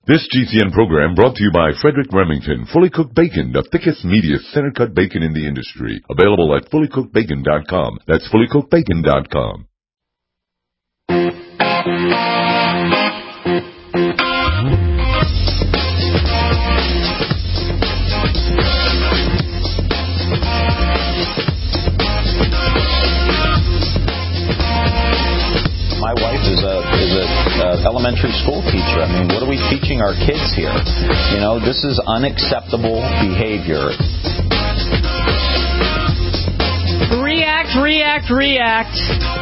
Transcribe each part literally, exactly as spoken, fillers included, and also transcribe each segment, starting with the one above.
This G C N program brought to you by Frederick Remington, Fully Cooked Bacon, the thickest, meatiest, center-cut bacon in the industry. Available at fully cooked bacon dot com. That's fully cooked bacon dot com. My wife is a is a uh, elementary school teacher. I mean, what are we teaching our kids here? You know, this is unacceptable behavior. React, react, react.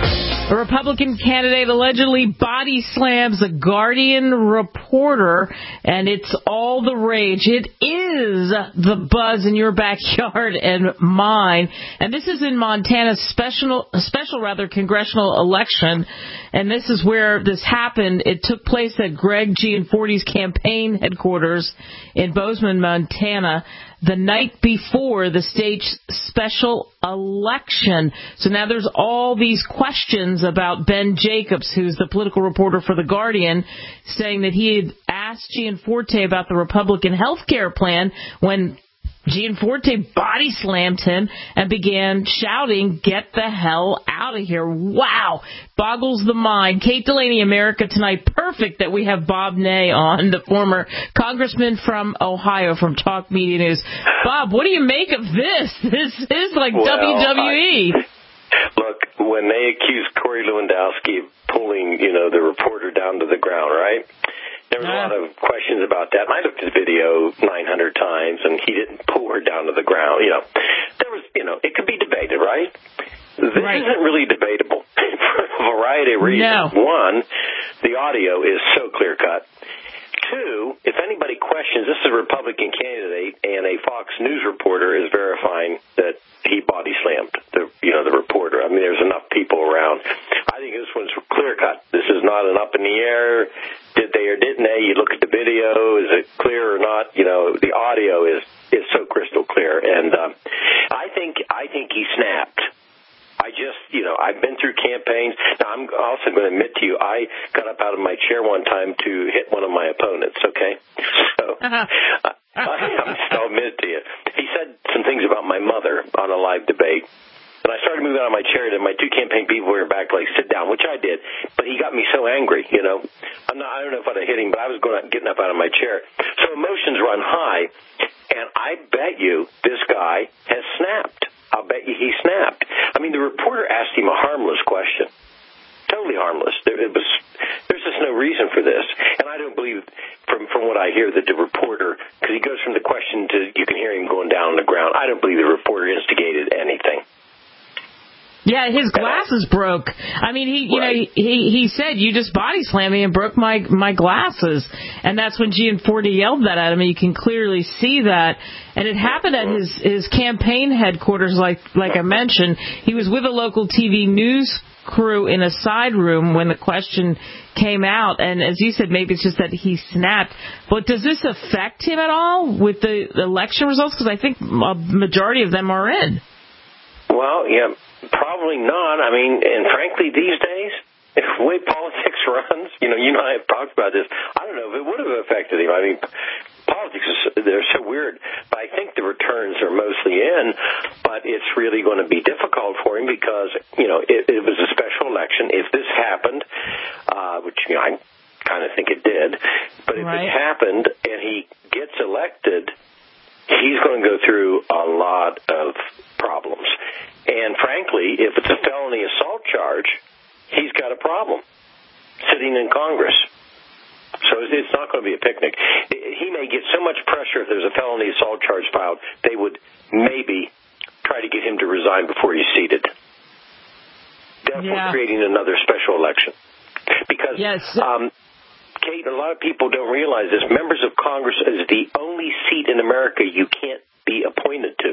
A Republican candidate allegedly body slams a Guardian reporter, and it's all the rage. It is the buzz in your backyard and mine. And this is in Montana's special, special rather, congressional election. And this is where this happened. It took place at Greg Gianforte's campaign headquarters in Bozeman, Montana, the night before the state's special election. So now there's all these questions about Ben Jacobs, who's the political reporter for The Guardian, saying that he had asked Gianforte about the Republican health care plan when Gianforte body slammed him and began shouting, "Get the hell out of here." Wow. Boggles the mind. Kate Delaney, America Tonight. Perfect that we have Bob Ney on, the former congressman from Ohio from Talk Media News. Bob, what do you make of this? This is like well, W W E. I, look, when they accused Corey Lewandowski of pulling, you know, the reporter down to the ground, right? There was a lot of questions about that. And I looked at the video nine hundred times, and he didn't pull her down to the ground. You know, there was, you know, it could be debated, right? This right. isn't really debatable for a variety of reasons. No. One, the audio is so clear-cut. Two, if anybody questions, this is a Republican candidate, and a Fox News reporter is verifying that he body slammed the, you know, the reporter. I mean, there's enough people around. I think this one's clear-cut. This is not an up in the air. Did they or didn't they? You look at the video. Is it clear or not? You know, the audio is is so crystal clear, and um, I think I think he snapped. I just, you know, I've been through campaigns. Now, I'm also going to admit to you, I got up out of my chair one time to hit one of my opponents, okay? So uh-huh. I, I'm still admit to you. He said some things about my mother on a live debate. And I started moving out of my chair, and my two campaign people were back, like, sit down, which I did. But he got me so angry, you know. I'm not, I don't know if I'd have hit him, but I was going out, getting up out of my chair. So emotions run high, and I bet you this guy has snapped. I'll bet you he snapped. I mean, the reporter asked him a harmless question. Totally harmless. There, it was, there's just no reason for this. And I don't believe, from from what I hear, that the reporter, because he goes from the question to, you can hear him going down on the ground, I don't believe the reporter instigated anything. Yeah, his glasses broke. I mean, he, you right. know, he he said, "You just body slammed me and broke my my glasses," and that's when Gianforte yelled that at him. And you can clearly see that, and it happened at his his campaign headquarters. Like like I mentioned, he was with a local T V news crew in a side room when the question came out, and as you said, maybe it's just that he snapped. But does this affect him at all with the election results? Because I think a majority of them are in. Well, yeah. Probably not. I mean, and frankly, these days, if the way politics runs, you know, you and I have talked about this, I don't know if it would have affected him. I mean, politics, is, they're so weird. But I think the returns are mostly in, but it's really going to be difficult for him because, you know, it, it was a special election. If this happened, uh, which, you know, I kind of think it did, but if right. it happened and he gets elected, he's going to go through a lot of problems. And frankly, if it's a felony assault charge, he's got a problem sitting in Congress. So it's not going to be a picnic. He may get so much pressure if there's a felony assault charge filed, they would maybe try to get him to resign before he's seated. Therefore, yeah. creating another special election. Because, yes. um, Kate, a lot of people don't realize this. Members of Congress is the only seat in America you can't be appointed to.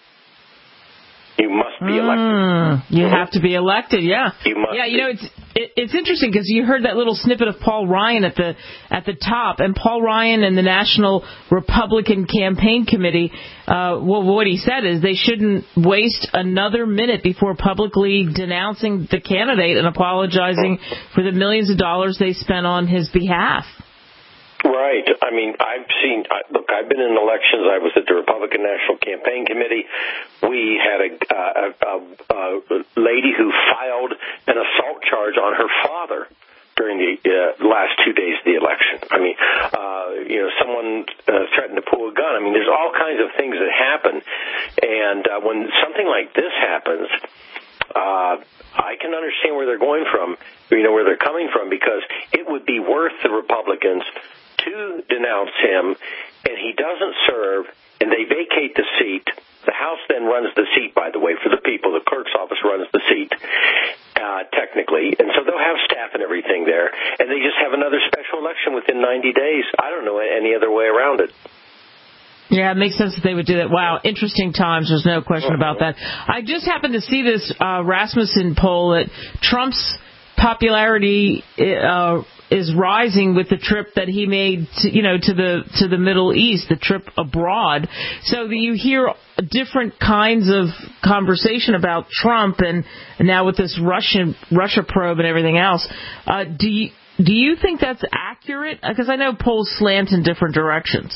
You must be elected. Mm, you mm-hmm. have to be elected, yeah. You must yeah, you be. know, it's it, it's interesting because you heard that little snippet of Paul Ryan at the at the top, and Paul Ryan and the National Republican Campaign Committee, uh, well, what he said is they shouldn't waste another minute before publicly denouncing the candidate and apologizing for the millions of dollars they spent on his behalf. Right. I mean, I've seen, look, I've been in elections. I was at the Republican National Campaign Committee. We had a, a, a, a lady who filed an assault charge on her father during the uh, last two days of the election. I mean, uh, you know, someone uh, threatened to pull a gun. I mean, there's all kinds of things that happen. And uh, when something like this happens, uh, I can understand where they're going from, you know, where they're coming from, because it would be worth the Republicans to denounce him, and he doesn't serve, and they vacate the seat. The House then runs the seat, by the way, for the people. The clerk's office runs the seat, uh, technically, and so they'll have staff and everything there, and they just have another special election within ninety days. I don't know any other way around it. Yeah, it makes sense that they would do that. Wow, interesting times. There's no question about that. I just happened to see this uh, Rasmussen poll that Trump's popularity uh, is rising with the trip that he made, to, you know, to the to the Middle East, the trip abroad. So that you hear different kinds of conversation about Trump, and, and now with this Russian Russia probe and everything else. Uh, do you do you think that's accurate? Because I know polls slant in different directions.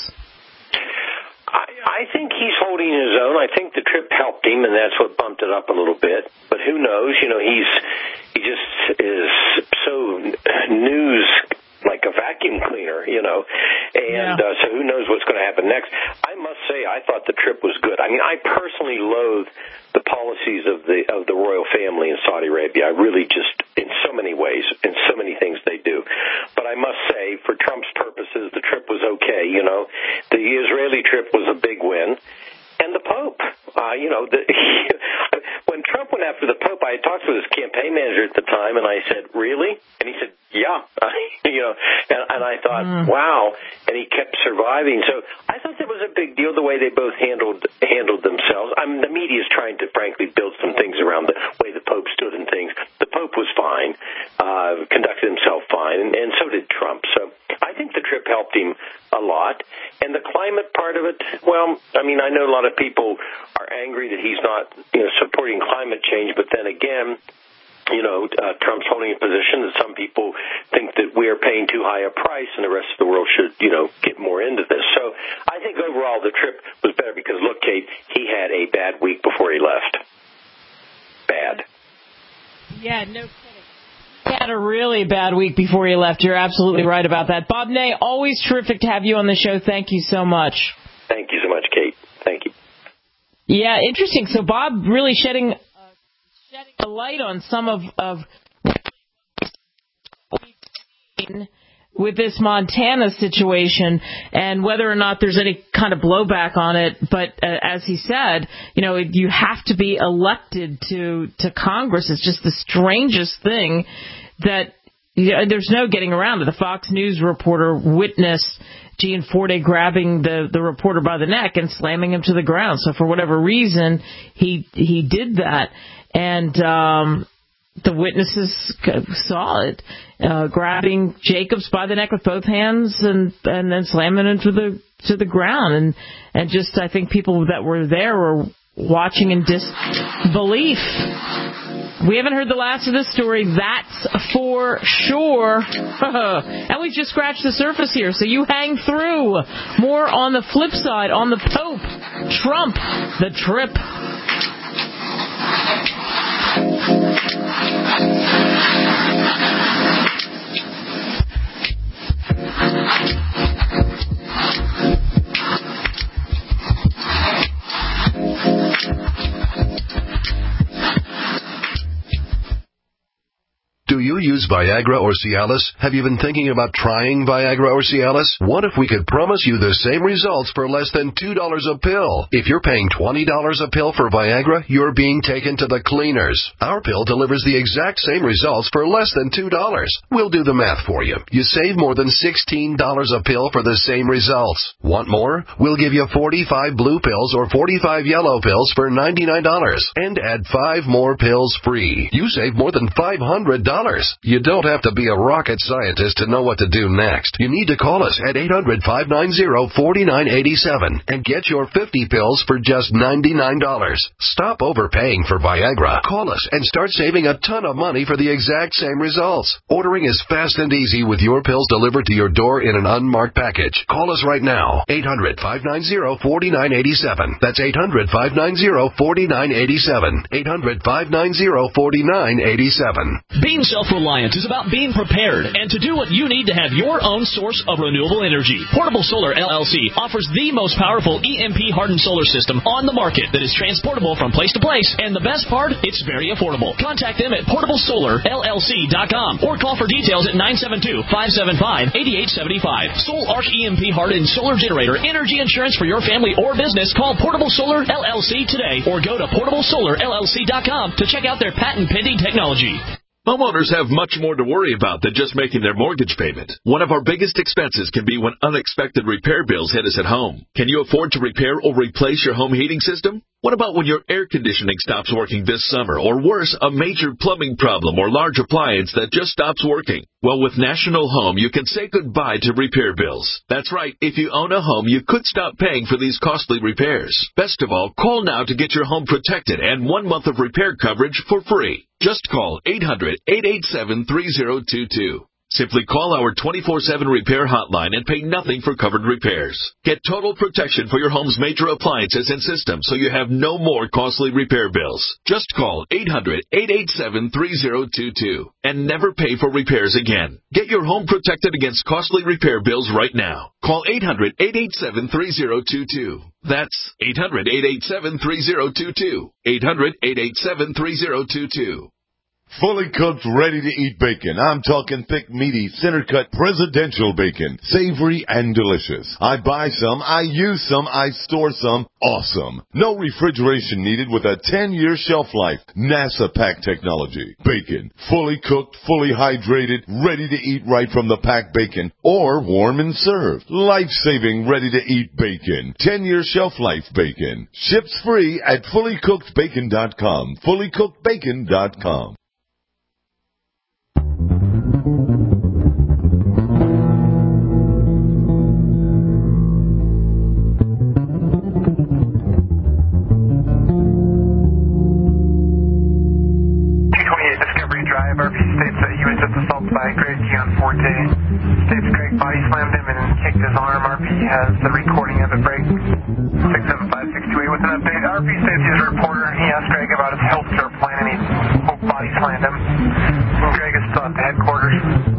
I think he's holding his own. I think the trip helped him, and that's what bumped it up a little bit. But who knows? You know, he's he just is so news like a vacuum cleaner, you know. And yeah. uh, so who knows what's going to happen next? I must say, I thought the trip was good. I mean, I personally loathe the policies of the of the royal family in Saudi Arabia. I really just, in so many ways, in so many things they do. But I must say, for Trump's purposes, the trip was okay. You know, the Israeli trip was a big win. And the Pope, uh, you know, the, when Trump went after the Pope, I had talked with his campaign manager at the time, and I said, really? And he said, yeah. you know, and, and I thought, mm. wow. And he kept surviving. So I thought that was a big deal, the way they both handled handled themselves. I mean, the media is trying to, frankly, build some things around the way the Pope stood and things. The Pope was fine, uh, conducted himself fine, and, and so did Trump. So I think the trip helped him a lot. And the climate part of it, well, I mean, I know a lot of people are angry that he's not, you know, supporting climate change, but then again, you know, uh, Trump's holding a position that some people think that we are paying too high a price and the rest of the world should, you know, get more into this. So I think overall the trip was better because, look, Kate, he had a bad week before he left. Bad. Yeah, no kidding. He had a really bad week before he left. You're absolutely right about that. Bob Ney, always terrific to have you on the show. Thank you so much. Thank you so much, Kate. Thank you. Yeah, interesting. So Bob really shedding uh, shedding a light on some of, of with this Montana situation and whether or not there's any kind of blowback on it. But uh, as he said, you know, you have to be elected to, to Congress. It's just the strangest thing that you know, there's no getting around it. The Fox News reporter witnessed Gianforte grabbing the, the reporter by the neck and slamming him to the ground. So for whatever reason, he he did that. And um, the witnesses saw it, uh, grabbing Jacobs by the neck with both hands and, and then slamming him to the to the ground. And, and just I think people that were there were watching in disbelief. We haven't heard the last of this story, that's for sure. And we've just scratched the surface here, so you hang through. More on the flip side, on the Pope, Trump, the trip. Do you use Viagra or Cialis? Have you been thinking about trying Viagra or Cialis? What if we could promise you the same results for less than two dollars a pill? If you're paying twenty dollars a pill for Viagra, you're being taken to the cleaners. Our pill delivers the exact same results for less than two dollars. We'll do the math for you. You save more than sixteen dollars a pill for the same results. Want more? We'll give you forty-five blue pills or forty-five yellow pills for ninety-nine dollars and add five more pills free. You save more than five hundred dollars. You You don't have to be a rocket scientist to know what to do next. You need to call us at eight hundred, five nine zero, four nine eight seven and get your fifty pills for just ninety-nine dollars. Stop overpaying for Viagra. Call us and start saving a ton of money for the exact same results. Ordering is fast and easy with your pills delivered to your door in an unmarked package. Call us right now. eight hundred, five nine zero, four nine eight seven. That's eight hundred, five nine zero, four nine eight seven. eight hundred, five nine zero, four nine eight seven. Being self-reliant is about being prepared and to do what you need to have your own source of renewable energy. Portable Solar L L C offers the most powerful E M P-hardened solar system on the market that is transportable from place to place. And the best part, it's very affordable. Contact them at portable solar L L C dot com or call for details at nine seven two, five seven five, eight eight seven five. Soul Arc E M P-hardened solar generator energy insurance for your family or business. Call Portable Solar L L C today or go to portable solar L L C dot com to check out their patent-pending technology. Homeowners have much more to worry about than just making their mortgage payment. One of our biggest expenses can be when unexpected repair bills hit us at home. Can you afford to repair or replace your home heating system? What about when your air conditioning stops working this summer, or worse, a major plumbing problem or large appliance that just stops working? Well, with National Home, you can say goodbye to repair bills. That's right. If you own a home, you could stop paying for these costly repairs. Best of all, call now to get your home protected and one month of repair coverage for free. Just call eight hundred, eight eight seven, three zero two two. Simply call our twenty-four seven repair hotline and pay nothing for covered repairs. Get total protection for your home's major appliances and systems so you have no more costly repair bills. Just call eight hundred, eight eight seven, three zero two two and never pay for repairs again. Get your home protected against costly repair bills right now. Call eight hundred, eight eight seven, three zero two two. That's eight hundred, eight eight seven, three zero two two. eight hundred, eight eight seven, three zero two two. Fully cooked, ready-to-eat bacon. I'm talking thick, meaty, center-cut presidential bacon. Savory and delicious. I buy some, I use some, I store some. Awesome. No refrigeration needed with a ten-year shelf life. NASA pack technology. Bacon. Fully cooked, fully hydrated, ready to eat right from the packed bacon. Or warm and served. Life-saving, ready-to-eat bacon. ten-year shelf life bacon. Ships free at fully cooked bacon dot com. fully cooked bacon dot com. R P states that he was just assaulted by Greg Gianforte. States Greg body slammed him and kicked his arm. R P has the recording of it. Break six seven five six two eight with an update. R P states he's a reporter. He asked Greg about his health care plan and he body slammed him. And Greg is still at the headquarters.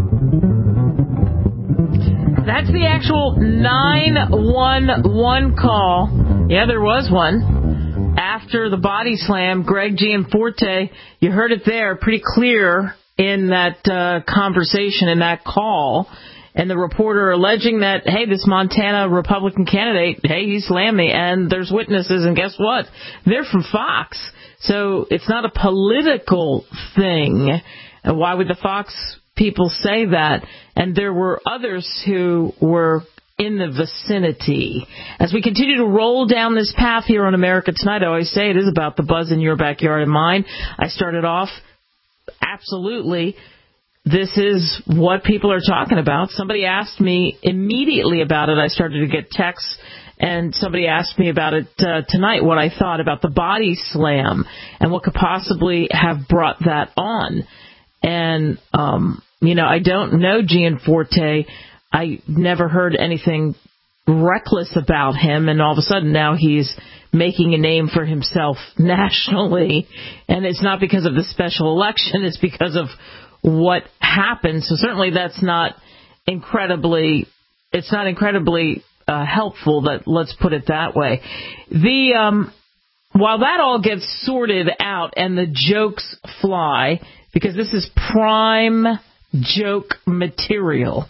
That's the actual nine one one call. Yeah, there was one. After the body slam, Greg Gianforte, you heard it there pretty clear in that uh, conversation, in that call. And the reporter alleging that, hey, this Montana Republican candidate, hey, he slammed me. And there's witnesses, and guess what? They're from Fox. So it's not a political thing. And why would the Fox people say that? And there were others who were in the vicinity. As we continue to roll down this path here on America Tonight, I always say it is about the buzz in your backyard and mine. I started off, absolutely, this is what people are talking about. Somebody asked me immediately about it. I started to get texts, and somebody asked me about it uh, tonight, what I thought about the body slam and what could possibly have brought that on. And, um, you know, I don't know Gianforte. I never heard anything reckless about him, and all of a sudden now he's making a name for himself nationally, and it's not because of the special election, it's because of what happened. So certainly that's not incredibly, it's not incredibly uh, helpful, that, let's put it that way. The um, while that all gets sorted out and the jokes fly, because this is prime joke material,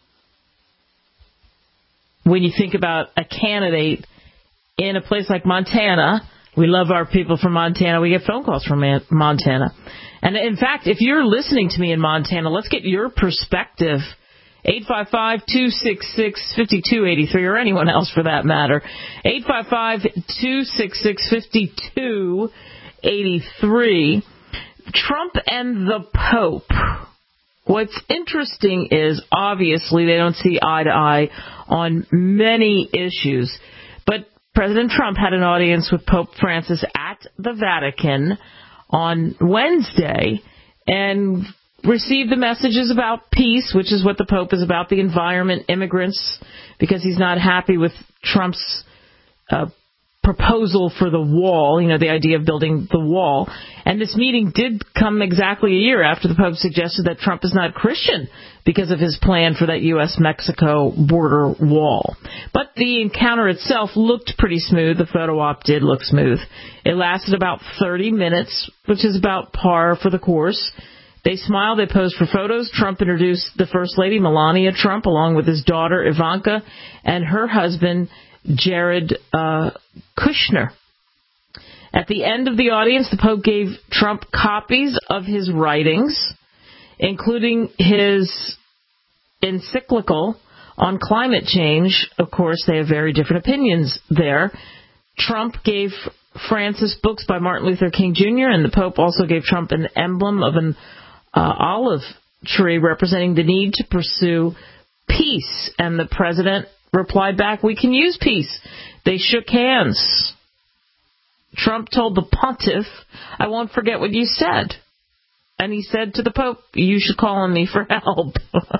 when you think about a candidate in a place like Montana. We love our people from Montana. We get phone calls from Montana. And in fact, if you're listening to me in Montana, let's get your perspective. eight five five, two six six, five two eight three, or anyone else for that matter. eight five five, two six six, five two eight three. Trump and the Pope. What's interesting is, obviously, they don't see eye to eye on many issues. But President Trump had an audience with Pope Francis at the Vatican on Wednesday and received the messages about peace, which is what the Pope is about, the environment, immigrants, because he's not happy with Trump's uh, proposal for the wall, you know, the idea of building the wall. And this meeting did come exactly a year after the Pope suggested that Trump is not Christian because of his plan for that U S Mexico border wall. But the encounter itself looked pretty smooth. The photo op did look smooth. It lasted about thirty minutes, which is about par for the course. They smiled, they posed for photos. Trump introduced the First Lady, Melania Trump, along with his daughter, Ivanka, and her husband, Jared uh, Kushner. At the end of the audience, the Pope gave Trump copies of his writings, including his encyclical on climate change. Of course, they have very different opinions there. Trump gave Francis books by Martin Luther King Junior, and the Pope also gave Trump an emblem of an uh, olive tree representing the need to pursue peace. And the president replied back, "We can use peace." They shook hands. Trump told the pontiff, "I won't forget what you said." And he said to the Pope, "You should call on me for help."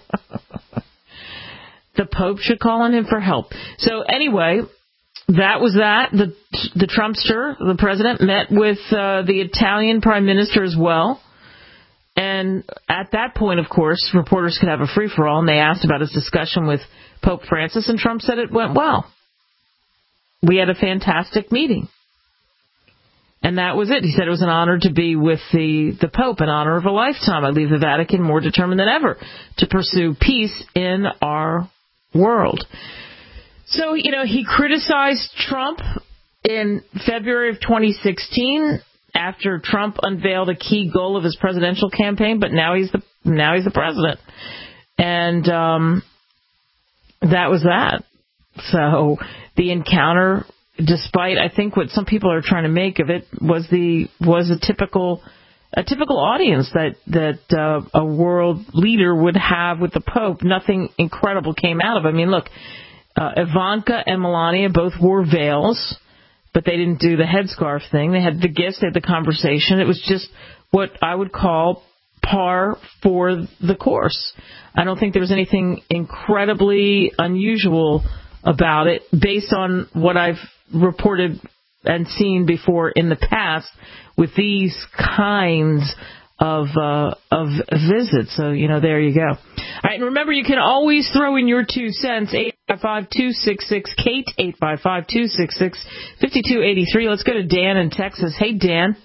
The Pope should call on him for help. So anyway, that was that. The the Trumpster, the president, met with uh, the Italian prime minister as well. And at that point, of course, reporters could have a free-for-all, and they asked about his discussion with Pope Francis, and Trump said it went well. We had a fantastic meeting. And that was it. He said it was an honor to be with the, the Pope, an honor of a lifetime. I leave the Vatican more determined than ever to pursue peace in our world. So, you know, he criticized Trump in February of twenty sixteen after Trump unveiled a key goal of his presidential campaign, but now he's the now he's the president. And um, that was that. So the encounter, despite I think what some people are trying to make of it, was the was a typical a typical audience that that uh, a world leader would have with the Pope. Nothing incredible came out of it. I mean, look, uh, Ivanka and Melania both wore veils, but they didn't do the headscarf thing. They had the gifts, they had the conversation. It was just what I would call par for the course. I don't think there was anything incredibly unusual about it based on what I've reported and seen before in the past with these kinds of uh, of visits. So, you know, there you go. All right, and remember, you can always throw in your two cents, eight five five, two six six, Kate, eight five five, two six six, five two eight three. Let's go to Dan in Texas. Hey, Dan.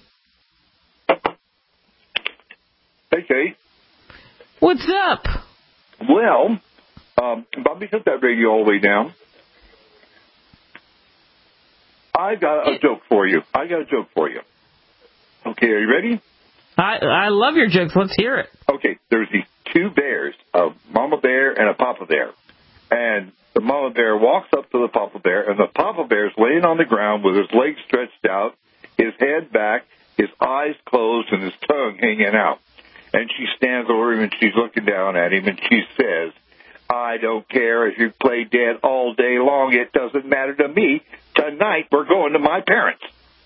Hey, Kate. What's up? Well, um, Bobby, took that radio all the way down. I got a joke for you. I got a joke for you. Okay, are you ready? I I love your jokes. Let's hear it. Okay, there's these two bears, a mama bear and a papa bear. And the mama bear walks up to the papa bear, and the papa bear's laying on the ground with his legs stretched out, his head back, his eyes closed, and his tongue hanging out. And she stands over him, and she's looking down at him, and she says, "I don't care if you play dead all day long. It doesn't matter to me. Tonight we're going to my parents."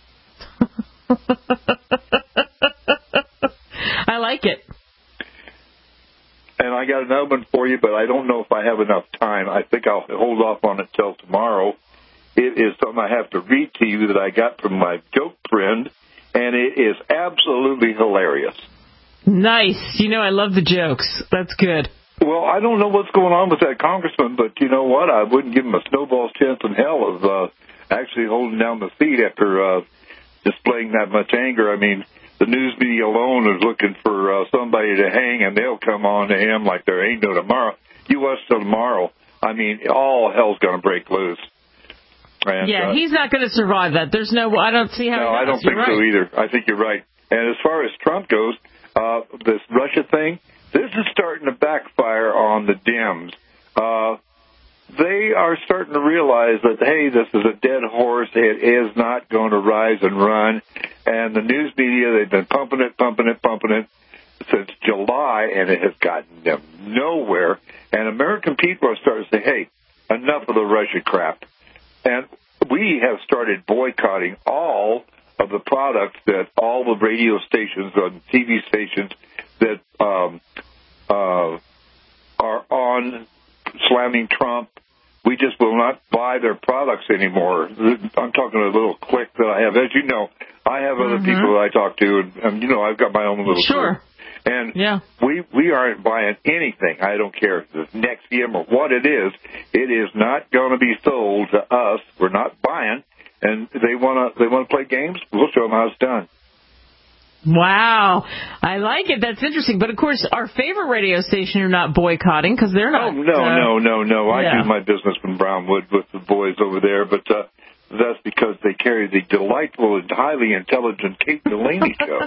I like it. And I got another one for you, but I don't know if I have enough time. I think I'll hold off on it till tomorrow. It is something I have to read to you that I got from my joke friend, and it is absolutely hilarious. Nice. You know, I love the jokes. That's good. Well, I don't know what's going on with that congressman, but you know what? I wouldn't give him a snowball's chance in hell of uh, actually holding down the seat after uh, displaying that much anger. I mean, the news media alone is looking for uh, somebody to hang, and they'll come on to him like there ain't no tomorrow. You watch till tomorrow. I mean, all hell's going to break loose. And, yeah, uh, he's not going to survive that. There's no, I don't see how No, he I don't think right. so either. I think you're right. And as far as Trump goes, uh, this Russia thing, this is starting to backfire on the Dems. Uh, they are starting to realize that, hey, this is a dead horse. It is not going to rise and run. And the news media, they've been pumping it, pumping it, pumping it. since July, and it has gotten them nowhere. And American people are starting to say, hey, enough of the Russia crap. And we have started boycotting all of the products that all the radio stations and T V stations that um, uh, are on slamming Trump. We just will not buy their products anymore. I'm talking a little clique that I have. As you know, I have other mm-hmm. people that I talk to, and, and you know, I've got my own little sure. group. And yeah. we we aren't buying anything. I don't care if it's Nexium or what it is. It is not going to be sold to us. We're not buying. And they want to they want to play games. We'll show them how it's done. Wow, I like it. That's interesting. But of course, our favorite radio station you're not boycotting because they're not. Oh no, uh, no, no, no. I yeah. do my business from Brownwood with the boys over there, but uh, that's because they carry the delightful and highly intelligent Kate Delaney show.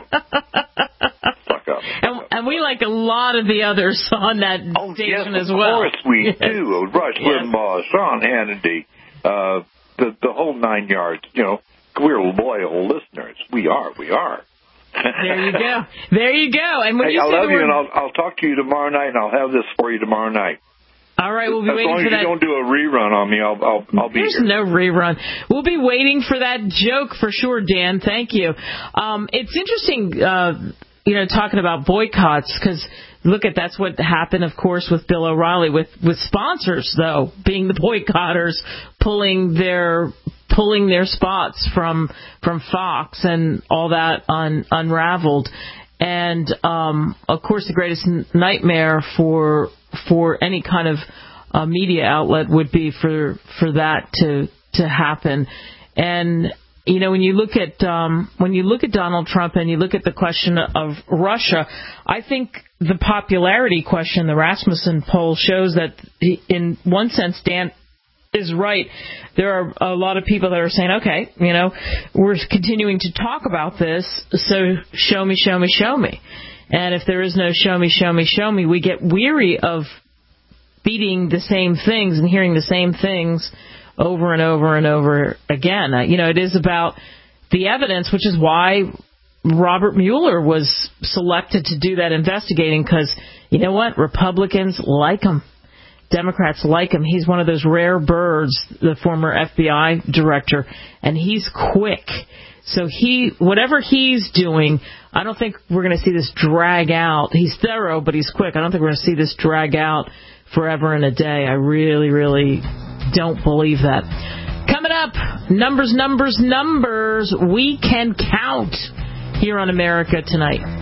Fuck up. And, and we like a lot of the others on that oh, station yes, as well. Of course we yes. do. Rush yes. Limbaugh, Sean Hannity, uh, the the whole nine yards. You know, we're loyal listeners. We are. We are. There you go. There you go. And when hey, you I say love the you, word... and I'll I'll talk to you tomorrow night, and I'll have this for you tomorrow night. All right, we'll be as waiting long as for that. you don't do a rerun on me, I'll I'll, I'll be There's here. no rerun. We'll be waiting for that joke for sure, Dan. Thank you. Um, it's interesting, uh, you know, talking about boycotts because look at that's what happened, of course, with Bill O'Reilly with with sponsors though being the boycotters, pulling their pulling their spots from from Fox and all that un, unraveled. And, um, of course, the greatest nightmare for for any kind of uh, media outlet would be for for that to to happen. And, you know, when you look at um, when you look at Donald Trump and you look at the question of Russia, I think the popularity question, the Rasmussen poll shows that in one sense, Dan is right. There are a lot of people that are saying, okay, you know, we're continuing to talk about this, so show me, show me, show me. And if there is no show me, show me, show me, we get weary of beating the same things and hearing the same things over and over and over again. Uh, you know, it is about the evidence, which is why Robert Mueller was selected to do that investigating, because, you know what, Republicans like him. Democrats like him. He's one of those rare birds, the former F B I director, and he's quick. So he, whatever he's doing, I don't think we're going to see this drag out. He's thorough, but he's quick. I don't think we're going to see this drag out forever and a day. I really, really don't believe that. Coming up, numbers, numbers, numbers. We can count here on America Tonight.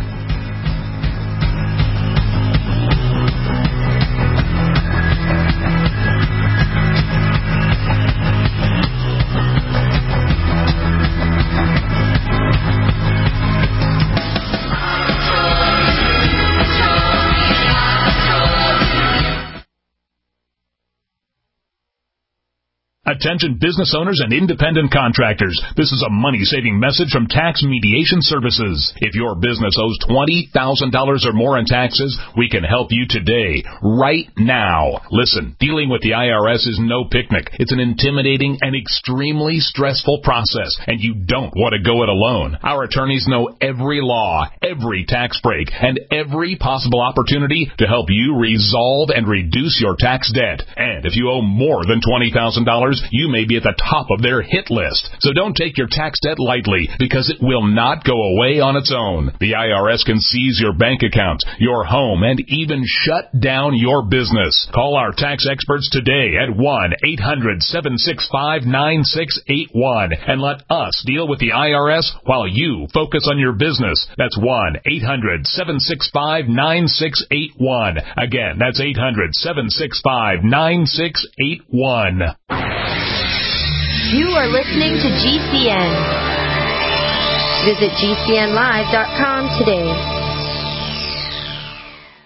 Attention business owners and independent contractors. This is a money-saving message from Tax Mediation Services. If your business owes twenty thousand dollars or more in taxes, we can help you today, right now. Listen, dealing with the I R S is no picnic. It's an intimidating and extremely stressful process, and you don't want to go it alone. Our attorneys know every law, every tax break, and every possible opportunity to help you resolve and reduce your tax debt. And if you owe more than twenty thousand dollars, you may be at the top of their hit list. So don't take your tax debt lightly, because it will not go away on its own. The I R S can seize your bank account, your home, and even shut down your business. Call our tax experts today at one eight hundred seven six five nine six eight one and let us deal with the I R S while you focus on your business. That's one eight hundred seven six five nine six eight one. Again, that's eight hundred seven six five nine six eight one. You are listening to G C N. Visit G C N live dot com today.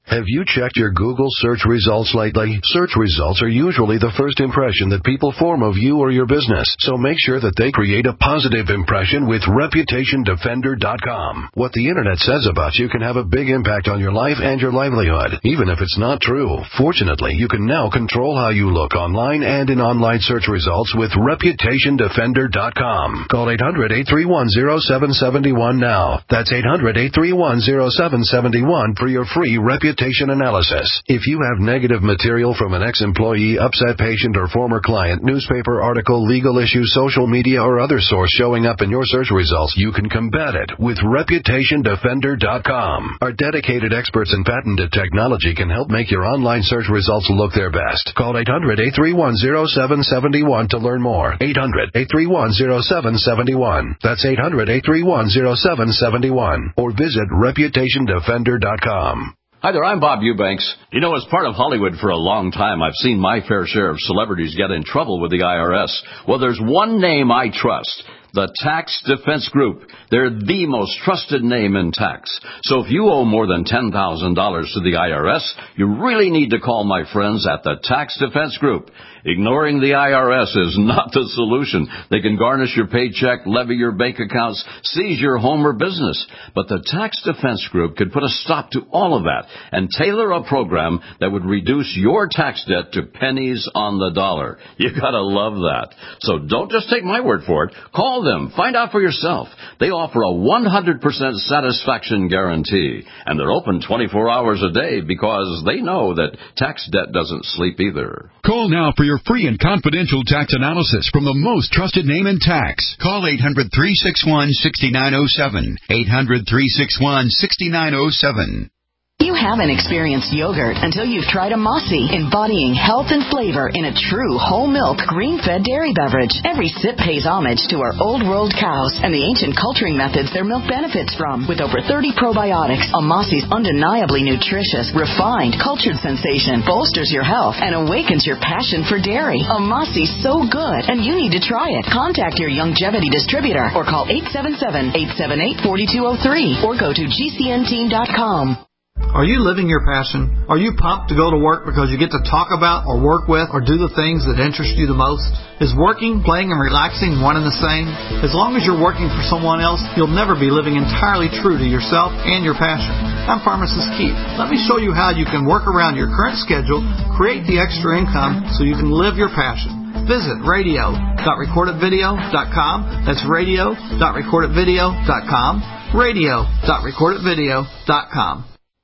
Have you checked your Google search results lately? Search results are usually the first impression that people form of you or your business, so make sure that they create a positive impression with Reputation Defender dot com. What the Internet says about you can have a big impact on your life and your livelihood, even if it's not true. Fortunately, you can now control how you look online and in online search results with Reputation Defender dot com. Call eight hundred, eight three one, zero seven seven one now. That's eight hundred, eight three one, zero seven seven one for your free reputation analysis. If you have negative material from an ex-employee, upset patient, or former client, newspaper article, legal issue, social media, or other source showing up in your search results, you can combat it with Reputation Defender dot com. Our dedicated experts in patented technology can help make your online search results look their best. Call eight hundred, eight three one, zero seven seven one to learn more. eight hundred, eight three one, zero seven seven one. That's eight hundred, eight three one, zero seven seven one. Or visit Reputation Defender dot com. Hi there, I'm Bob Eubanks. You know, as part of Hollywood for a long time, I've seen my fair share of celebrities get in trouble with the I R S. Well, there's one name I trust. The Tax Defense Group. They're the most trusted name in tax. So if you owe more than ten thousand dollars to the I R S, you really need to call my friends at the Tax Defense Group. Ignoring the I R S is not the solution. They can garnish your paycheck, levy your bank accounts, seize your home or business. But the Tax Defense Group could put a stop to all of that and tailor a program that would reduce your tax debt to pennies on the dollar. You gotta love that. So don't just take my word for it. Call them. Find out for yourself. They offer a one hundred percent satisfaction guarantee. And they're open twenty-four hours a day because they know that tax debt doesn't sleep either. Call now for your free and confidential tax analysis from the most trusted name in tax. Call eight hundred, three six one, six nine zero seven. eight hundred, three six one, six nine zero seven. You haven't experienced yogurt until you've tried a Mossy, embodying health and flavor in a true whole milk, green-fed dairy beverage. Every sip pays homage to our old world cows and the ancient culturing methods their milk benefits from. With over thirty probiotics, a Mossy's undeniably nutritious, refined, cultured sensation bolsters your health and awakens your passion for dairy. A Mossy's so good, and you need to try it. Contact your Longevity distributor or call eight seven seven, eight seven eight, four two zero three or go to G C N team dot com. Are you living your passion? Are you pumped to go to work because you get to talk about or work with or do the things that interest you the most? Is working, playing, and relaxing one and the same? As long as you're working for someone else, you'll never be living entirely true to yourself and your passion. I'm Pharmacist Keith. Let me show you how you can work around your current schedule, create the extra income so you can live your passion. Visit radio dot recorded video dot com. That's radio dot recorded video dot com. radio dot recorded video dot com.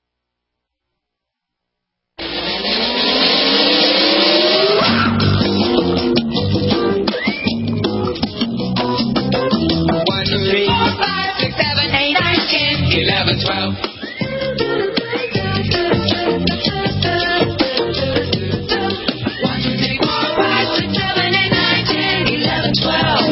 eleven, twelve. one, two, three, four, five, six, seven, eight, nine, ten, eleven, twelve.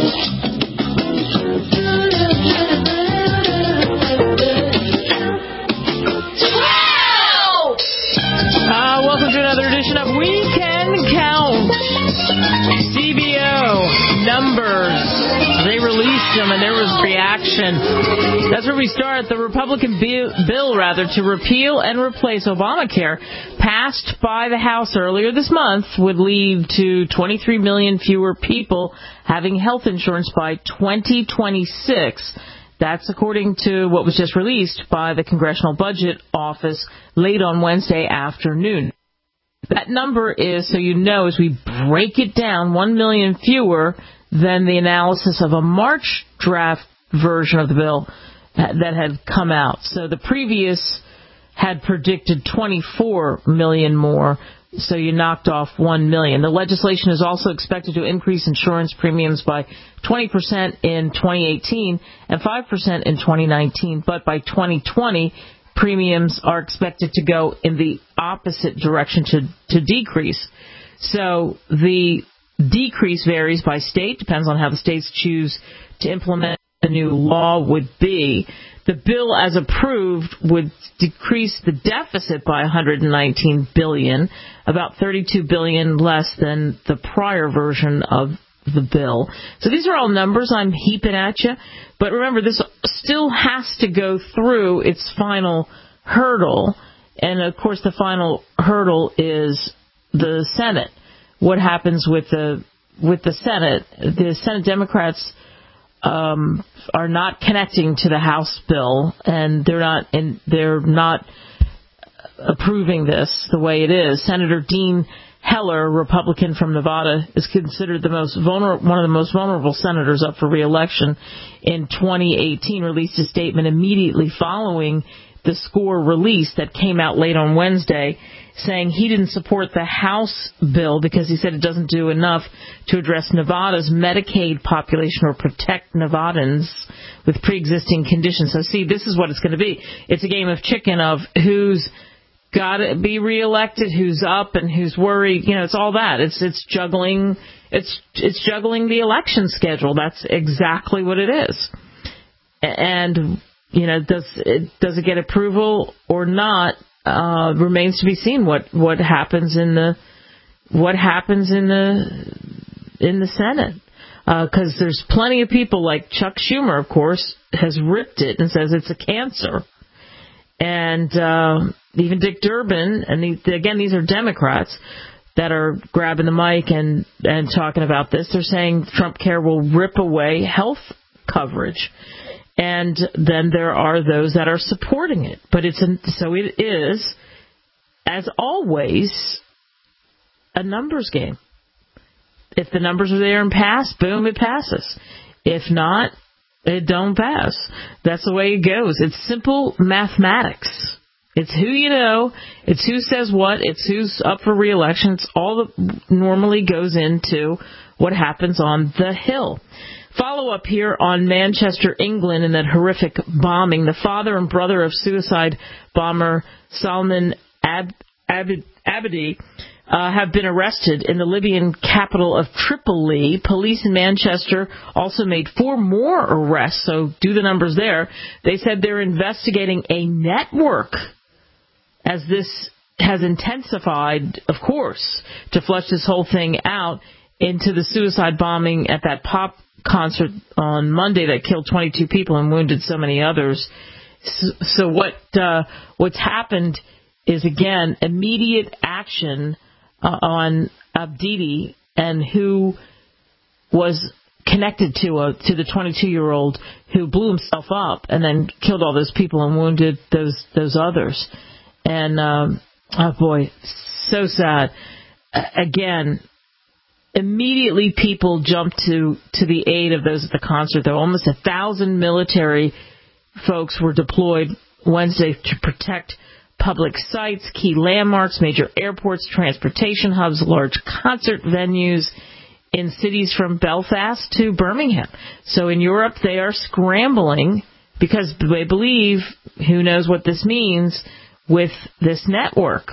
twelve! Uh, welcome to another edition of We Can Count. C B O numbers. They released them and there was reaction. That's where we start. The Republican bill, bill, rather, to repeal and replace Obamacare, passed by the House earlier this month, would lead to twenty-three million fewer people having health insurance by twenty twenty-six. That's according to what was just released by the Congressional Budget Office late on Wednesday afternoon. That number is, so you know, as we break it down, one million fewer than the analysis of a March draft version of the bill that had come out. So the previous had predicted twenty-four million more, so you knocked off one million. The legislation is also expected to increase insurance premiums by twenty percent in twenty eighteen and five percent in twenty nineteen, but by twenty twenty, premiums are expected to go in the opposite direction, to, to decrease. So the decrease varies by state, depends on how the states choose to implement the new law would be. The bill, as approved, would decrease the deficit by one hundred nineteen billion dollars, about thirty-two billion dollars less than the prior version of the bill. So these are all numbers I'm heaping at you. But remember, this still has to go through its final hurdle, And, of course, the final hurdle is the Senate. What happens with the with the Senate? The Senate Democrats um, are not connecting to the House bill, and they're not and they're not approving this the way it is. Senator Dean Heller, Republican from Nevada, is considered the most vulner- one of the most vulnerable senators up for re-election in twenty eighteen, released a statement immediately following the score release that came out late on Wednesday, saying he didn't support the House bill because he said it doesn't do enough to address Nevada's Medicaid population or protect Nevadans with pre-existing conditions. So, see, this is what it's going to be. It's a game of chicken of who's got to be reelected, who's up, and who's worried. You know, it's all that. It's it's juggling. It's it's juggling the election schedule. That's exactly what it is. And you know, does it does it get approval or not? Uh, remains to be seen. What what happens in the what happens in the in the Senate? Because uh, there's plenty of people like Chuck Schumer, of course, has ripped it and says it's a cancer. And uh, even Dick Durbin, and the, again, these are Democrats that are grabbing the mic and, and talking about this. They're saying Trump Care will rip away health coverage. And then there are those that are supporting it. But it's a, so it is, as always, a numbers game. If the numbers are there and pass, boom, it passes. If not, it don't pass. That's the way it goes. It's simple mathematics. It's who you know. It's who says what. It's who's up for re-election. It's all that normally goes into what happens on the Hill. Follow up here on Manchester, England, and that horrific bombing. The father and brother of suicide bomber Salman Ab- Ab- Abedi uh, have been arrested in the Libyan capital of Tripoli. Police in Manchester also made four more arrests, so do the numbers there. They said they're investigating a network as this has intensified, of course, to flush this whole thing out into the suicide bombing at that pop concert on Monday that killed twenty-two people and wounded so many others. So, so what uh, what's happened is, again, immediate action uh, on Abdidi and who was connected to a to the twenty-two-year-old who blew himself up and then killed all those people and wounded those those others. And um, oh boy, so sad. Uh, again. Immediately, people jumped to, to the aid of those at the concert. Though almost a thousand military folks were deployed Wednesday to protect public sites, key landmarks, major airports, transportation hubs, large concert venues in cities from Belfast to Birmingham. So in Europe, they are scrambling because they believe, who knows what this means, with this network.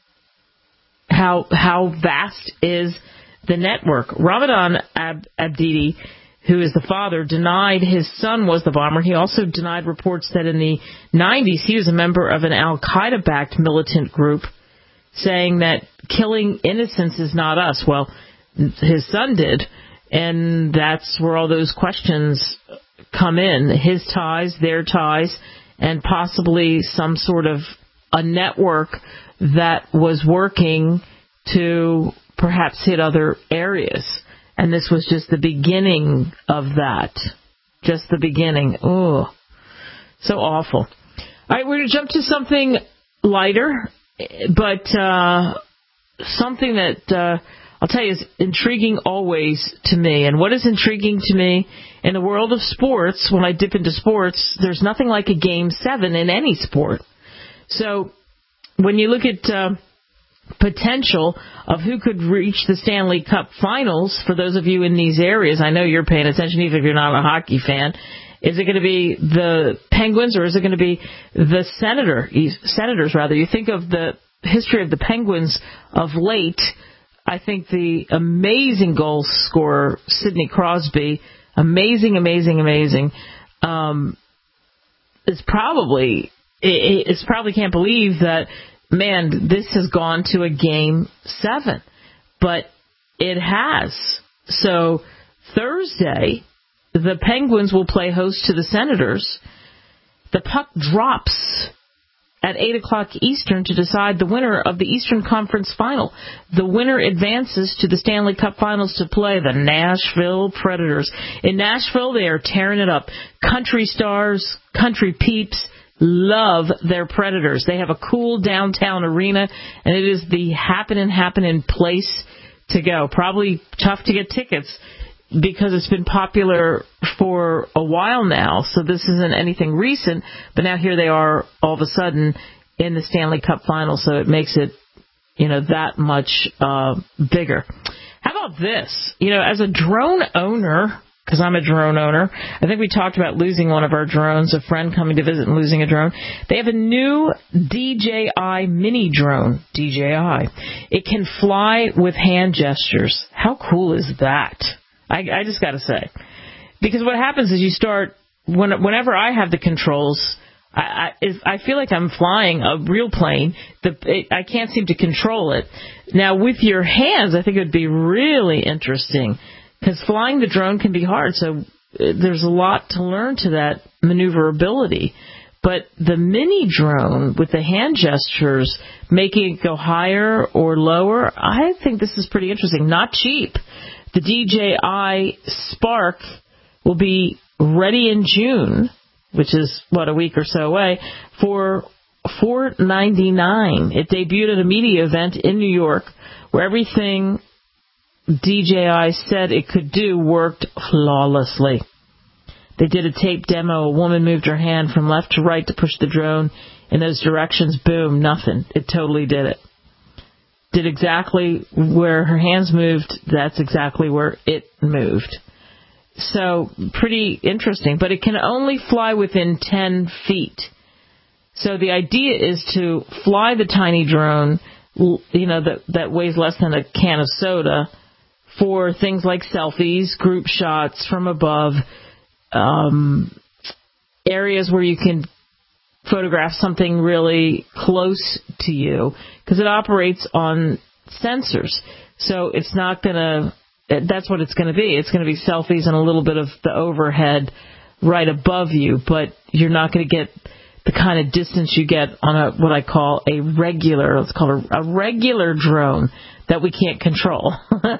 How how vast is the network? Ramadan Ab- Abdidi, who is the father, denied his son was the bomber. He also denied reports that in the nineties he was a member of an al-Qaeda-backed militant group, saying that killing innocents is not us. Well, his son did, and that's where all those questions come in. His ties, their ties, and possibly some sort of a network that was working to perhaps hit other areas. And this was just the beginning of that. Just the beginning. Oh, so awful. All right, we're going to jump to something lighter, but uh, something that uh, I'll tell you is intriguing always to me. And what is intriguing to me in the world of sports, when I dip into sports, there's nothing like a game seven in any sport. So when you look at Uh, potential of who could reach the Stanley Cup Finals, for those of you in these areas, I know you're paying attention even if you're not a hockey fan. Is it going to be the Penguins or is it going to be the Senator, Senators? Rather, you think of the history of the Penguins of late. I think the amazing goal scorer Sidney Crosby, amazing, amazing, amazing, um, is probably is probably can't believe that. Man, this has gone to a game seven, but it has. So Thursday, the Penguins will play host to the Senators. The puck drops at eight o'clock Eastern to decide the winner of the Eastern Conference Final. The winner advances to the Stanley Cup Finals to play the Nashville Predators. In Nashville, they are tearing it up. Country stars, country peeps love their Predators. They have a cool downtown arena, and it is the happening, happening place to go. Probably tough to get tickets because it's been popular for a while now, so this isn't anything recent, but now here they are all of a sudden in the Stanley Cup Finals, so it makes it, you know, that much uh, bigger. How about this? You know, as a drone owner, because I'm a drone owner, I think we talked about losing one of our drones, a friend coming to visit and losing a drone. They have a new D J I mini drone, D J I. It can fly with hand gestures. How cool is that? I, I just got to say. Because what happens is you start, when, whenever I have the controls, I, I, is, I feel like I'm flying a real plane. The, it, I can't seem to control it. Now, with your hands, I think it would be really interesting. Because flying the drone can be hard, so there's a lot to learn to that maneuverability. But the mini drone with the hand gestures, making it go higher or lower, I think this is pretty interesting. Not cheap. The D J I Spark will be ready in June, which is, what, a week or so away, for four ninety-nine. It debuted at a media event in New York where everything D J I said it could do worked flawlessly. They did a tape demo. A woman moved her hand from left to right to push the drone in those directions. Boom, nothing. It totally did it. Did exactly where her hands moved, that's exactly where it moved. So, pretty interesting. But it can only fly within ten feet. So the idea is to fly the tiny drone, you know, that, that weighs less than a can of soda, for things like selfies, group shots from above, um, areas where you can photograph something really close to you, because it operates on sensors. So it's not going to, that's what it's going to be. It's going to be selfies and a little bit of the overhead right above you, but you're not going to get the kind of distance you get on a what I call a regular, let's call it a regular drone that we can't control,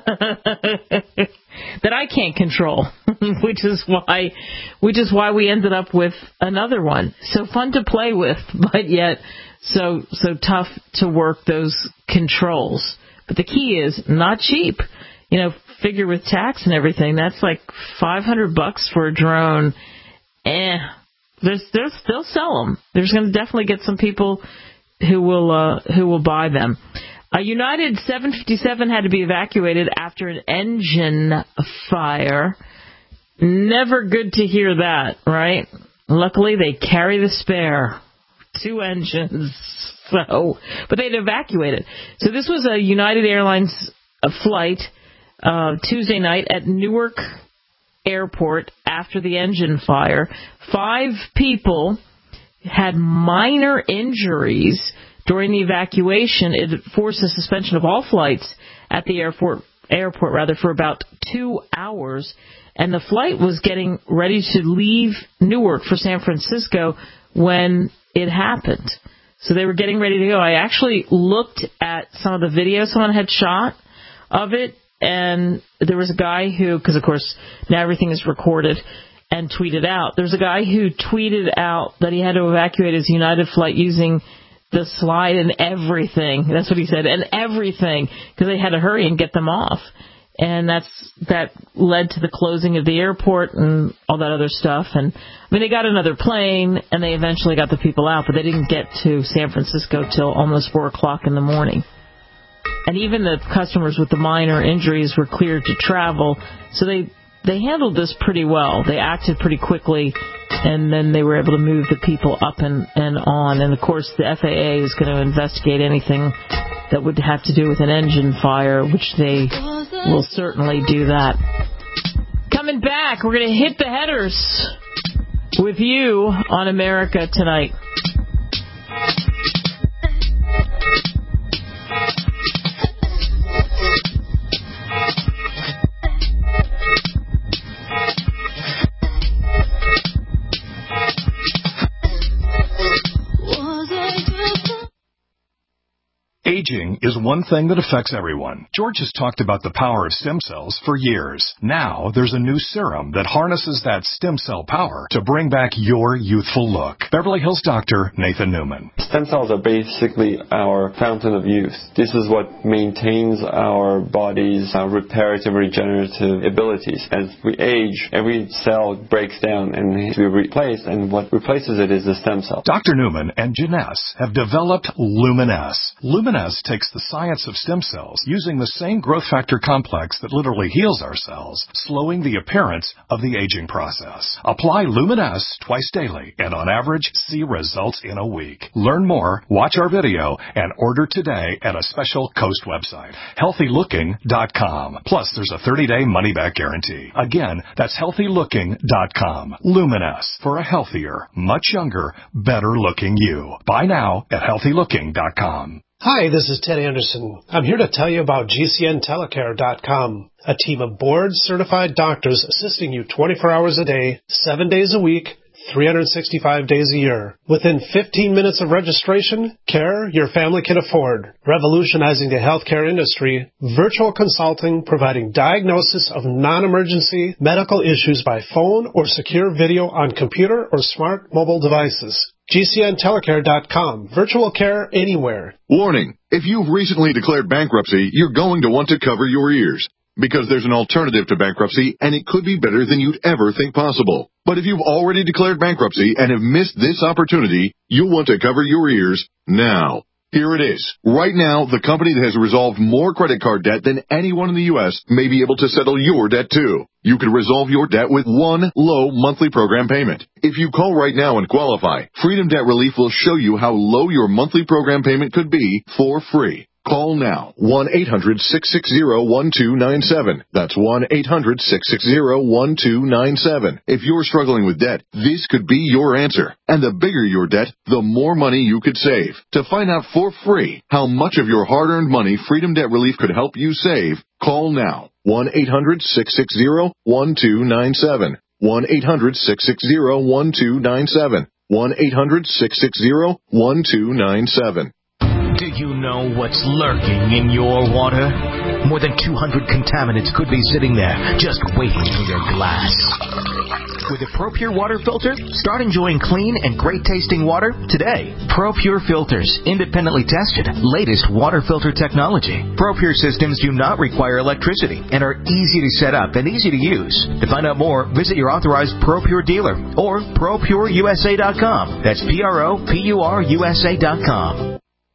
that I can't control, which is why, which is why we ended up with another one. So fun to play with, but yet so so tough to work those controls. But the key is not cheap. You know, figure with tax and everything, that's like five hundred bucks for a drone. Eh. There's, there's, they'll sell them. There's going to definitely get some people who will uh, who will buy them. A United seven fifty-seven had to be evacuated after an engine fire. Never good to hear that, right? Luckily, they carry the spare. Two engines. So, but they'd evacuated. So this was a United Airlines flight uh, Tuesday night at Newark Airport after the engine fire. Five people had minor injuries during the evacuation. It forced a suspension of all flights at the airport, airport rather, for about two hours. And the flight was getting ready to leave Newark for San Francisco when it happened. So they were getting ready to go. I actually looked at some of the video someone had shot of it. And there was a guy who, because of course now everything is recorded and tweeted out, there's a guy who tweeted out that he had to evacuate his United flight using the slide and everything. That's what he said, and everything, because they had to hurry and get them off. And that's that led to the closing of the airport and all that other stuff. And I mean, they got another plane and they eventually got the people out, but they didn't get to San Francisco till almost four o'clock in the morning. And even the customers with the minor injuries were cleared to travel. So they they handled this pretty well. They acted pretty quickly, and then they were able to move the people up and, and on. And, of course, the F A A is going to investigate anything that would have to do with an engine fire, which they will certainly do that. Coming back, we're going to hit the headers with you on America Tonight. Was I aging is one thing that affects everyone. George has talked about the power of stem cells for years. Now, there's a new serum that harnesses that stem cell power to bring back your youthful look. Beverly Hills doctor Nathan Newman. Stem cells are basically our fountain of youth. This is what maintains our body's uh, reparative and regenerative abilities. As we age, every cell breaks down and needs to be replaced, and what replaces it is the stem cell. Doctor Newman and Janess have developed Luminess. Luminess takes the science of stem cells using the same growth factor complex that literally heals our cells, slowing the appearance of the aging process. Apply Luminess twice daily and on average see results in a week. Learn more, watch our video, and order today at a special Coast website, healthy looking dot com. Plus, there's a thirty-day money-back guarantee. Again, that's healthy looking dot com. Luminess, for a healthier, much younger, better-looking you. Buy now at healthy looking dot com. Hi, this is Ted Anderson. I'm here to tell you about G C N telecare dot com, a team of board-certified doctors assisting you twenty-four hours a day, seven days a week, three hundred sixty-five days a year. Within fifteen minutes of registration, care your family can afford. Revolutionizing the healthcare industry, virtual consulting providing diagnosis of non-emergency medical issues by phone or secure video on computer or smart mobile devices. G C N telecare dot com. Virtual care anywhere. Warning. If you've recently declared bankruptcy, you're going to want to cover your ears. Because there's an alternative to bankruptcy, and it could be better than you'd ever think possible. But if you've already declared bankruptcy and have missed this opportunity, you'll want to cover your ears now. Here it is. Right now, the company that has resolved more credit card debt than anyone in the U S may be able to settle your debt too. You can resolve your debt with one low monthly program payment. If you call right now and qualify, Freedom Debt Relief will show you how low your monthly program payment could be for free. Call now, one eight hundred six six zero one two nine seven. That's one eight hundred six six zero one two nine seven. If you're struggling with debt, this could be your answer. And the bigger your debt, the more money you could save. To find out for free how much of your hard-earned money Freedom Debt Relief could help you save, call now, one eight hundred six six zero one two nine seven. one eight hundred six six zero one two nine seven. one eight hundred six six zero one two nine seven. Do you know what's lurking in your water? More than two hundred contaminants could be sitting there, just waiting for your glass. With a ProPure water filter, start enjoying clean and great-tasting water today. ProPure filters, independently tested, latest water filter technology. ProPure systems do not require electricity and are easy to set up and easy to use. To find out more, visit your authorized ProPure dealer or pro pure U S A dot com. That's P R O P U R U S A dot com.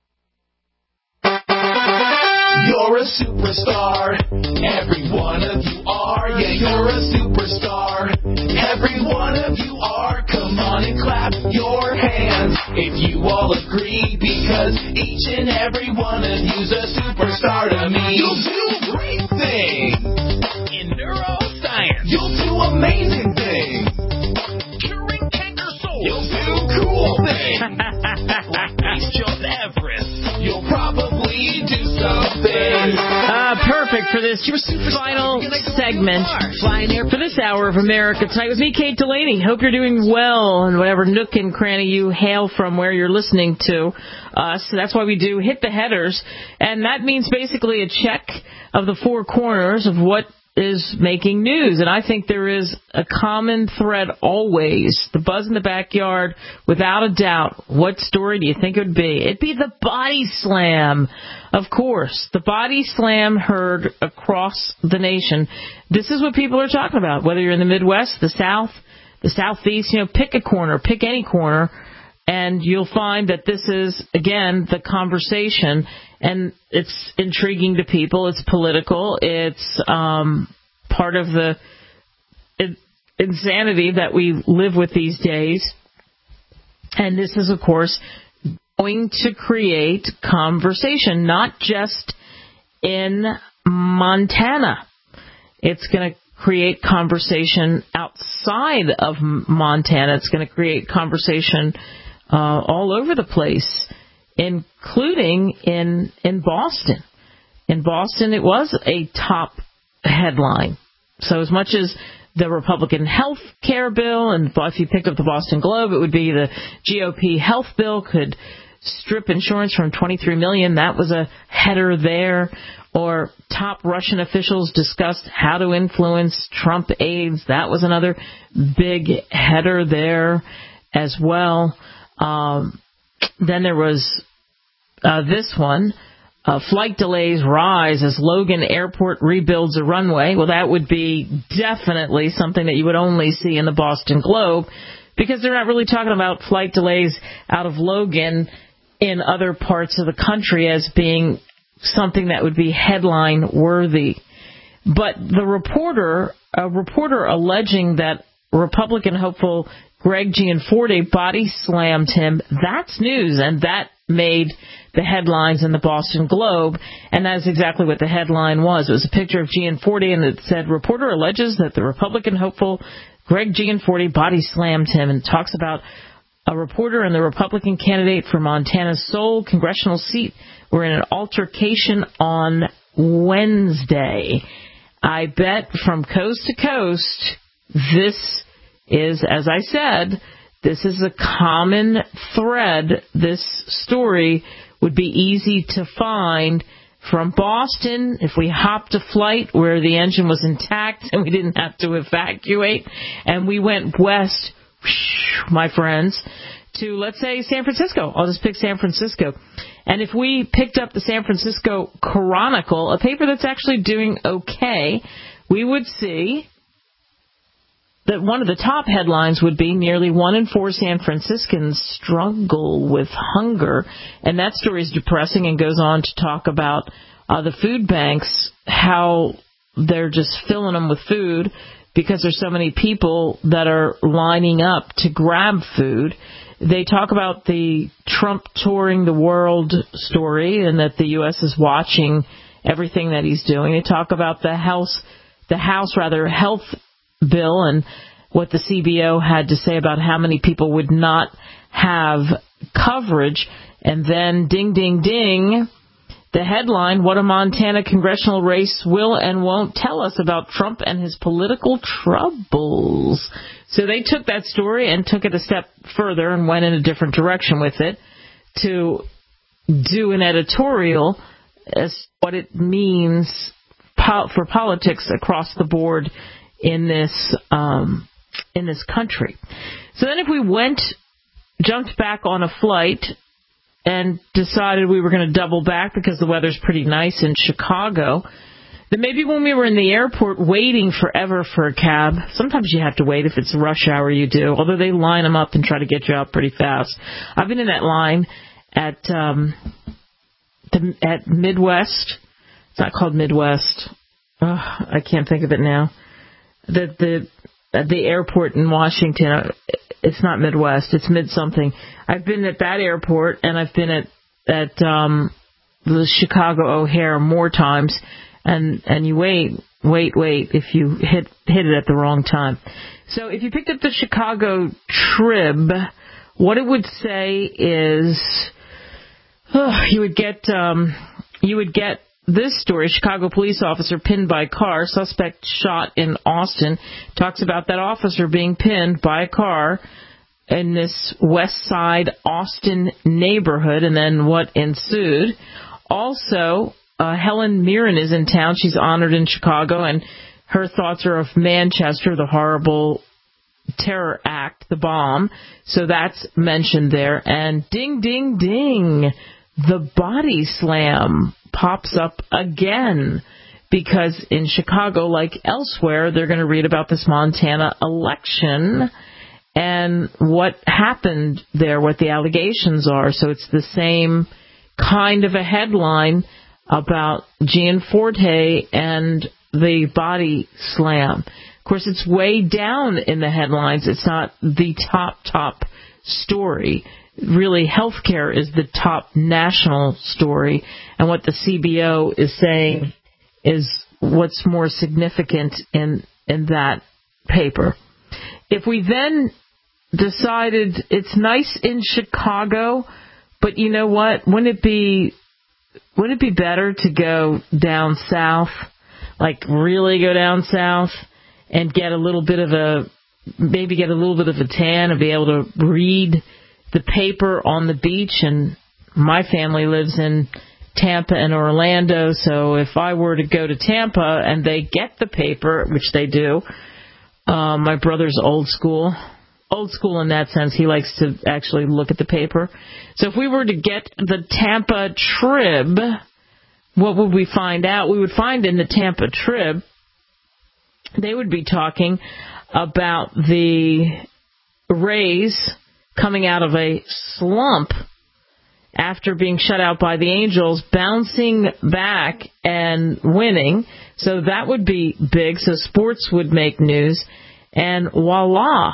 You're a superstar. Every one of you are. Yeah, you're a superstar. Every one of you are. Come on and clap your hands if you all agree, because each and every one of you's a superstar to me. You'll do great things in neuroscience. You'll do amazing things. Curing canker souls. You'll do cool things. Like base jump Everest. You'll probably do something. Uh, perfect for this final segment for this hour of America Tonight with me, Kate Delaney. Hope you're doing well in whatever nook and cranny you hail from, where you're listening to us. That's why we do Hit the Headers, and that means basically a check of the four corners of what is making news. And I think there is a common thread always. The buzz in the backyard, without a doubt. What story do you think it would be? It'd be the body slam. Of course, the body slam heard across the nation. This is what people are talking about, whether you're in the Midwest, the South, the Southeast, you know, pick a corner, pick any corner, and you'll find that this is, again, the conversation, and it's intriguing to people. It's political. It's um, part of the insanity that we live with these days. And this is, of course, going to create conversation, not just in Montana. It's going to create conversation outside of Montana. It's going to create conversation uh, all over the place, including in in Boston. In Boston, it was a top headline. So as much as the Republican health care bill, and if you pick up the Boston Globe, it would be the G O P health bill, could strip insurance from twenty-three million dollars. That was a header there. Or top Russian officials discussed how to influence Trump aides. That was another big header there as well. Um, then there was uh, this one. Uh, flight delays rise as Logan Airport rebuilds a runway. Well, that would be definitely something that you would only see in the Boston Globe, because they're not really talking about flight delays out of Logan in other parts of the country as being something that would be headline worthy. But the reporter, a reporter alleging that Republican hopeful Greg Gianforte body slammed him, that's news, and that made the headlines in the Boston Globe, and that's exactly what the headline was. It was a picture of Gianforte, and it said, reporter alleges that the Republican hopeful Greg Gianforte body slammed him, and talks about a reporter and the Republican candidate for Montana's sole congressional seat were in an altercation on Wednesday. I bet from coast to coast, this is, as I said, this is a common thread. This story would be easy to find from Boston if we hopped a flight where the engine was intact and we didn't have to evacuate, and we went west, my friends, to, let's say, San Francisco. I'll just pick San Francisco. And if we picked up the San Francisco Chronicle, a paper that's actually doing okay, we would see that one of the top headlines would be nearly one in four San Franciscans struggle with hunger. And that story is depressing and goes on to talk about uh, the food banks, how they're just filling them with food because there's so many people that are lining up to grab food. They talk about the Trump touring the world story and that the U S is watching everything that he's doing. They talk about the House, the House rather, health bill and what the C B O had to say about how many people would not have coverage. And then ding, ding, ding, the headline, what a Montana congressional race will and won't tell us about Trump and his political troubles. So they took that story and took it a step further and went in a different direction with it to do an editorial as what it means po- for politics across the board in this um, in this country. So then if we went, jumped back on a flight and decided we were going to double back because the weather's pretty nice in Chicago, then maybe when we were in the airport waiting forever for a cab, sometimes you have to wait if it's rush hour, you do, although they line them up and try to get you out pretty fast. I've been in that line at um, the, at Midwest. It's not called Midwest. Oh, I can't think of it now. The the the airport in Washington, it's not Midwest, it's mid something. I've been at that airport, and I've been at at um, the Chicago O'Hare more times, and and you wait, wait, wait if you hit hit it at the wrong time. So if you picked up the Chicago Trib, what it would say is oh, you would get um, you would get. This story, Chicago police officer pinned by car, suspect shot in Austin, talks about that officer being pinned by a car in this West Side Austin neighborhood, and then what ensued. Also, uh, Helen Mirren is in town. She's honored in Chicago, and her thoughts are of Manchester, the horrible terror act, the bomb. So that's mentioned there. And ding, ding, ding, the body slam pops up again, because in Chicago, like elsewhere, they're going to read about this Montana election and what happened there, what the allegations are. So it's the same kind of a headline about Gianforte and the body slam. Of course, it's way down in the headlines. It's not the top, top story. Really, healthcare is the top national story, and what the C B O is saying is what's more significant in in that paper. If we then decided it's nice in Chicago, but you know what? Wouldn't it be wouldn't it be better to go down south, like really go down south and get a little bit of a maybe get a little bit of a tan and be able to read the paper on the beach and my family lives in Tampa and Orlando, so if I were to go to Tampa and they get the paper, which they do, uh, my brother's old school. Old school in that sense. He likes to actually look at the paper. So if we were to get the Tampa Trib, what would we find out? We would find in the Tampa Trib, they would be talking about the Rays coming out of a slump after being shut out by the Angels, bouncing back and winning. So that would be big. So sports would make news. And voila.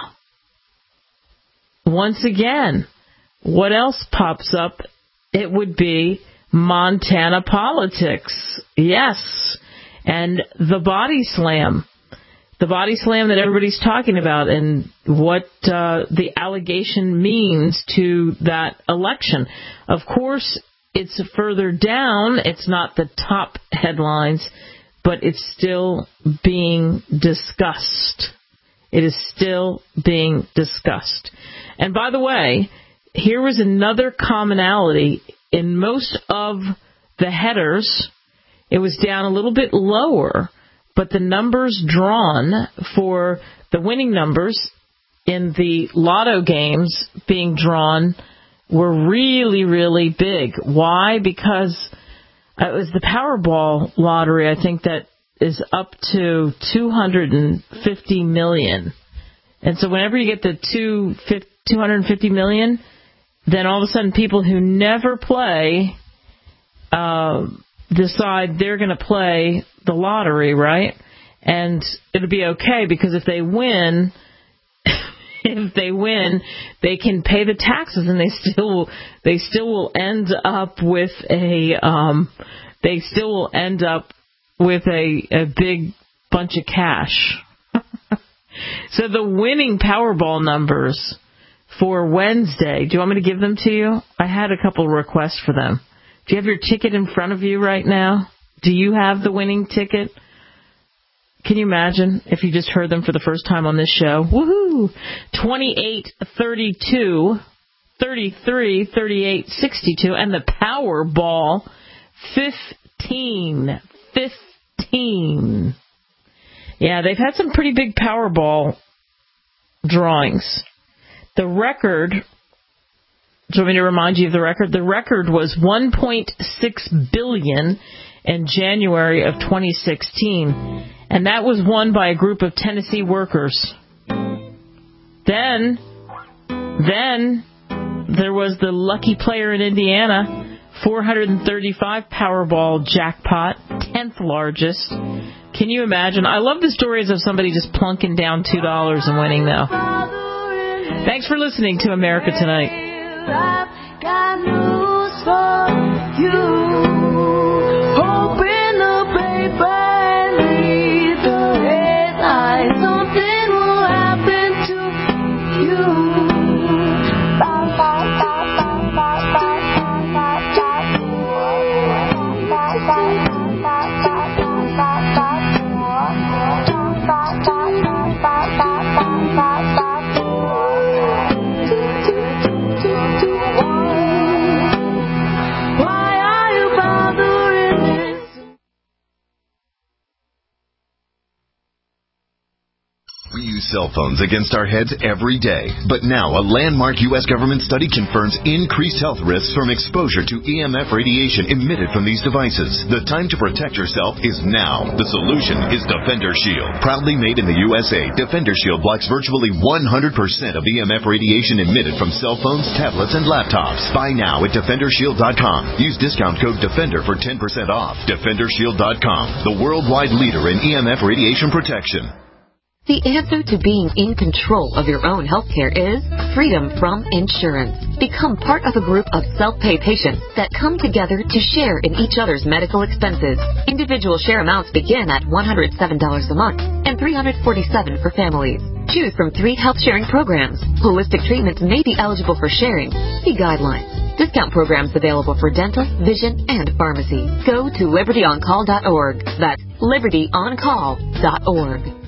Once again, what else pops up? It would be Montana politics. Yes. And the body slam. The body slam that everybody's talking about and what uh, the allegation means to that election. Of course, it's further down. It's not the top headlines, but it's still being discussed. It is still being discussed. And by the way, here was another commonality. In most of the headers, it was down a little bit lower, but the numbers drawn for the winning numbers in the lotto games being drawn were really, really big. Why? Because it was the Powerball lottery, I think, that is up to two hundred fifty million dollars. And so whenever you get the two hundred fifty million dollars, then all of a sudden people who never play uh, decide they're going to play the lottery, right? And it'll be okay because if they win, if they win, they can pay the taxes and they still they still will end up with a um, they still will end up with a, a big bunch of cash. So the winning Powerball numbers for Wednesday, do you want me to give them to you? I had a couple requests for them. Do you have your ticket in front of you right now? Do you have the winning ticket? Can you imagine if you just heard them for the first time on this show? Woohoo! twenty-eight, thirty-two, thirty-three, thirty-eight, sixty-two, and the Powerball, fifteen. fifteen. Yeah, they've had some pretty big Powerball drawings. The record, do you want me to remind you of the record? The record was one point six billion dollars in January of twenty sixteen, and that was won by a group of Tennessee workers. Then, then there was the lucky player in Indiana, four hundred thirty-five Powerball jackpot, tenth largest. Can you imagine? I love the stories of somebody just plunking down two dollars and winning, though. Thanks for listening to America Tonight. I've got news for you. Open the paper and read the headlines. Something will happen to you. Cell phones against our heads every day. But now a landmark U S government study confirms increased health risks from exposure to E M F radiation emitted from these devices. The time to protect yourself is now. The solution is Defender Shield. Proudly made in the U S A, Defender Shield blocks virtually one hundred percent of E M F radiation emitted from cell phones, tablets, and laptops. Buy now at Defender Shield dot com. Use discount code DEFENDER for ten percent off. Defender Shield dot com, the worldwide leader in E M F radiation protection. The answer to being in control of your own healthcare is freedom from insurance. Become part of a group of self-pay patients that come together to share in each other's medical expenses. Individual share amounts begin at one hundred seven dollars a month and three hundred forty-seven dollars for families. Choose from three health sharing programs. Holistic treatments may be eligible for sharing. See guidelines. Discount programs available for dental, vision, and pharmacy. Go to liberty on call dot org. That's liberty on call dot org.